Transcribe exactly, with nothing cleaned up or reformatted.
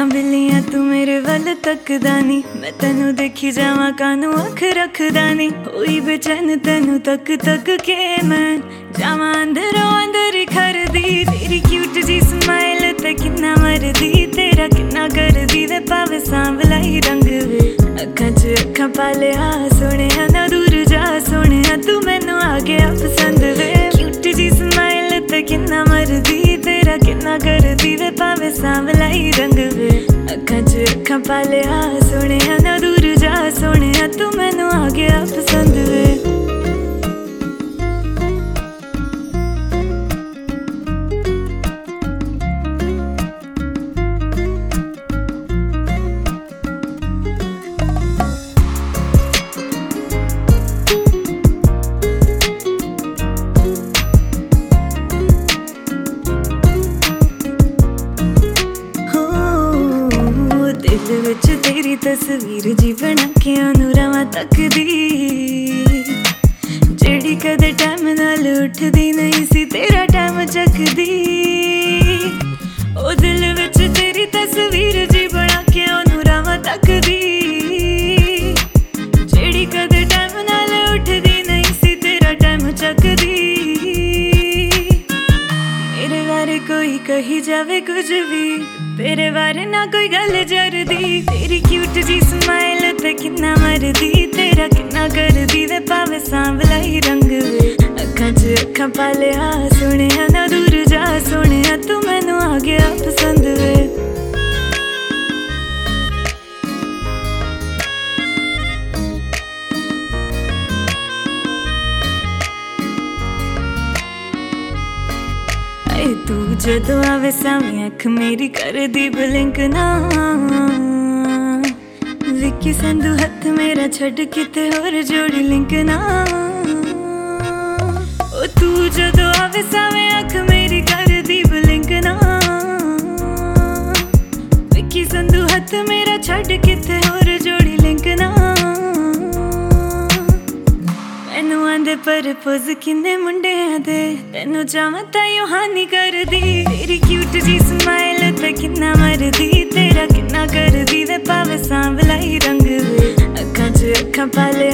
अखां बिल्लियां तू मेरे वल तकदा नी, मैं तेनू देखी जावां कानू अख रखदा नी। होई बेचैन तेनू तक तक के मैं जावां अंदरों अंदर खरदी। तेरी क्यूट जी स्माइल ते किन्ना मरदी, तेरा किन्ना करदी वे पावे सांवला ही रंग वे। अखां च अखां पालिया सोहणिया ना दूर जा सोहणिया, तू मैनू आ गया पसंद वे। क्यूट जी स्माइल ते किन्ना मरदी, तेरा किन्ना करदी वे पावे सांवला ही रंग वे। अखां च अखां पालिया सोहणिया ना दूर जा सोहणिया, तू मैनू आ गया पसंद वे। दिल विच तेरी तस्वीर जी बना के ओनू रवां तकदी, जेड़ी कदे टाइम नाल उठदी नहीं सी तेरा टाइम चकदी। ओ दिल विच तेरी तस्वीर जी बना के ओनू रवां तकदी, जेड़ी कदे टाइम नाल उठदी नहीं सी तेरा टाइम चकदी। मेरे बारे कोई कही जावे कुछ भी, तेरे बारे ना कोई गल जरदी। तेरी क्यूट जी स्माइल ते किन्ना मरदी, तेरा किन्ना करदी वे पावे सांवला ही रंग वे। अखां च अखां पालिया सोहणिया ना दूर जा सोहणिया, तू मैनू आ गया पसंद वे। तू जदों आवे सावें अख मेरी करदी ब्लिंक ना, विक्की संधू हथ मेरा छड़ किते होर जोड़ी लिंक ना। ओ तू जदों आवे सावें अख मेरी करदी ब्लिंक ना, विक्की संधू हथ मेरा छड़ किते होर जोड़ी लिंक ना। मैनू आंदे परपोज किन्ने मुंडियां दे, तेनू चावां ताईं हानी करदी। तेरी क्यूट जी स्माइल ते किन्ना मरदी, तेरा किन्ना करदी वे पावे सांवला ही रंग वे। अखां च अखां पाले